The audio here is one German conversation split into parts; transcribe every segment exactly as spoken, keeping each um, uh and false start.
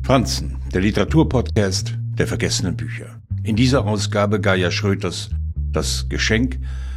Franzen, der Literaturpodcast der vergessenen Bücher. In dieser Ausgabe Gaja Schröters Das Geschenk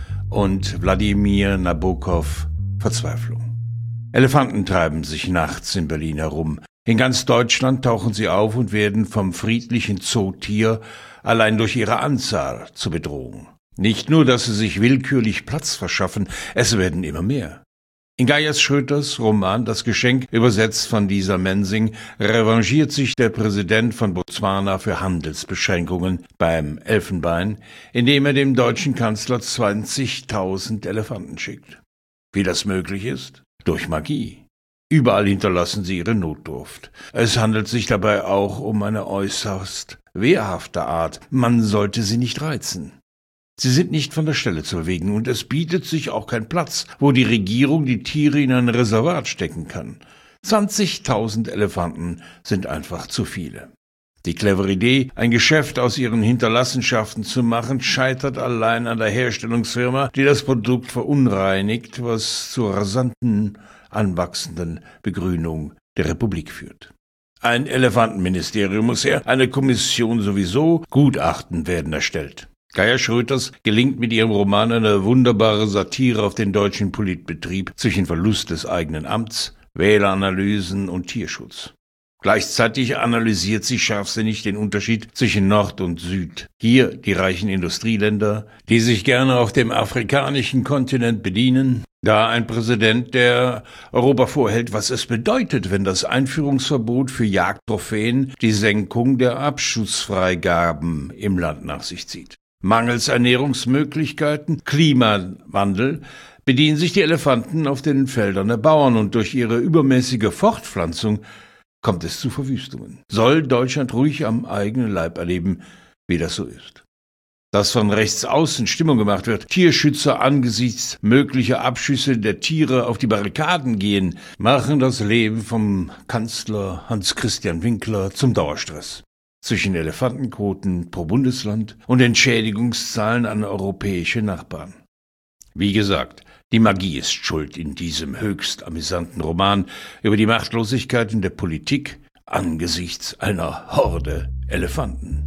und Wladimir Nabokov Verzweiflung. Elefanten treiben sich nachts in Berlin herum. In ganz Deutschland tauchen sie auf und werden vom friedlichen Zootier allein durch ihre Anzahl zur Bedrohung. Nicht nur, dass sie sich willkürlich Platz verschaffen, es werden immer mehr. In Gaja Schröters Roman Das Geschenk, übersetzt von Lisa Mensing, revanchiert sich der Präsident von Botswana für Handelsbeschränkungen beim Elfenbein, indem er dem deutschen Kanzler zwanzigtausend Elefanten schickt. Wie das möglich ist? Durch Magie. Überall hinterlassen sie ihre Notdurft. Es handelt sich dabei auch um eine äußerst wehrhafte Art. Man sollte sie nicht reizen. Sie sind nicht von der Stelle zu bewegen und es bietet sich auch kein Platz, wo die Regierung die Tiere in ein Reservat stecken kann. zwanzigtausend Elefanten sind einfach zu viele. Die clevere Idee, ein Geschäft aus ihren Hinterlassenschaften zu machen, scheitert allein an der Herstellungsfirma, die das Produkt verunreinigt, was zur rasanten, anwachsenden Begrünung der Republik führt. Ein Elefantenministerium muss her, eine Kommission sowieso, Gutachten werden erstellt. Gaja Schröters gelingt mit ihrem Roman eine wunderbare Satire auf den deutschen Politbetrieb zwischen Verlust des eigenen Amts, Wähleranalysen und Tierschutz. Gleichzeitig analysiert sie scharfsinnig den Unterschied zwischen Nord und Süd. Hier die reichen Industrieländer, die sich gerne auf dem afrikanischen Kontinent bedienen. Da ein Präsident, der Europa vorhält, was es bedeutet, wenn das Einführungsverbot für Jagdtrophäen die Senkung der Abschussfreigaben im Land nach sich zieht. Mangels Ernährungsmöglichkeiten, Klimawandel, bedienen sich die Elefanten auf den Feldern der Bauern und durch ihre übermäßige Fortpflanzung kommt es zu Verwüstungen. Soll Deutschland ruhig am eigenen Leib erleben, wie das so ist. Dass von rechts außen Stimmung gemacht wird, Tierschützer angesichts möglicher Abschüsse der Tiere auf die Barrikaden gehen, machen das Leben vom Kanzler Hans-Christian Winkler zum Dauerstress. Zwischen Elefantenquoten pro Bundesland und Entschädigungszahlen an europäische Nachbarn. Wie gesagt, die Magie ist schuld in diesem höchst amüsanten Roman über die Machtlosigkeiten der Politik angesichts einer Horde Elefanten.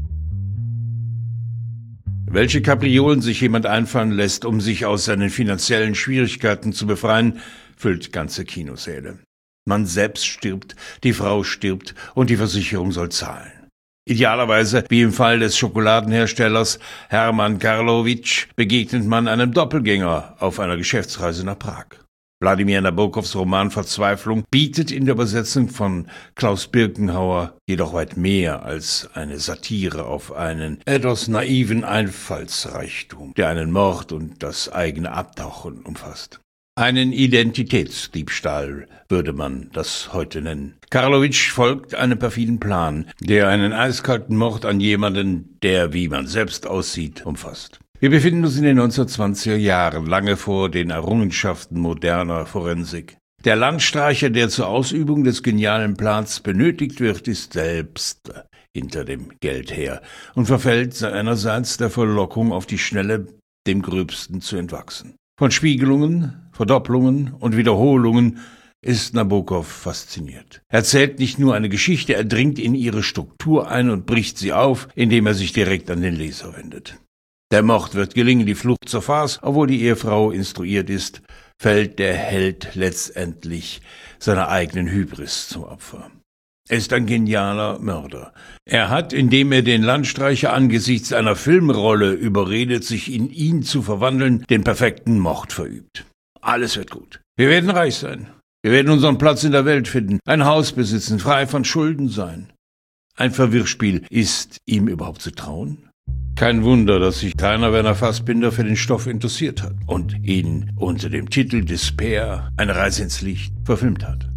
Welche Kapriolen sich jemand einfallen lässt, um sich aus seinen finanziellen Schwierigkeiten zu befreien, füllt ganze Kinosäle. Man selbst stirbt, die Frau stirbt und die Versicherung soll zahlen. Idealerweise, wie im Fall des Schokoladenherstellers Hermann Karlowitsch, begegnet man einem Doppelgänger auf einer Geschäftsreise nach Prag. Wladimir Nabokovs Roman Verzweiflung bietet in der Übersetzung von Klaus Birkenhauer jedoch weit mehr als eine Satire auf einen etwas naiven Einfallsreichtum, der einen Mord und das eigene Abtauchen umfasst. Einen Identitätsdiebstahl würde man das heute nennen. Karlowitsch folgt einem perfiden Plan, der einen eiskalten Mord an jemanden, der wie man selbst aussieht, umfasst. Wir befinden uns in den neunzehnhundertzwanziger Jahren, lange vor den Errungenschaften moderner Forensik. Der Landstreicher, der zur Ausübung des genialen Plans benötigt wird, ist selbst hinter dem Geld her und verfällt seinerseits der Verlockung, auf die Schnelle dem Gröbsten zu entwachsen. Von Spiegelungen, Verdopplungen und Wiederholungen ist Nabokov fasziniert. Er erzählt nicht nur eine Geschichte, er dringt in ihre Struktur ein und bricht sie auf, indem er sich direkt an den Leser wendet. Der Mord wird gelingen, die Flucht zur Farce, obwohl die Ehefrau instruiert ist, fällt der Held letztendlich seiner eigenen Hybris zum Opfer. Er ist ein genialer Mörder. Er hat, indem er den Landstreicher angesichts einer Filmrolle überredet, sich in ihn zu verwandeln, den perfekten Mord verübt. Alles wird gut. Wir werden reich sein. Wir werden unseren Platz in der Welt finden, ein Haus besitzen, frei von Schulden sein. Ein Verwirrspiel, ist ihm überhaupt zu trauen? Kein Wunder, dass sich Rainer Werner Fassbinder für den Stoff interessiert hat und ihn unter dem Titel Despair, eine Reise ins Licht, verfilmt hat.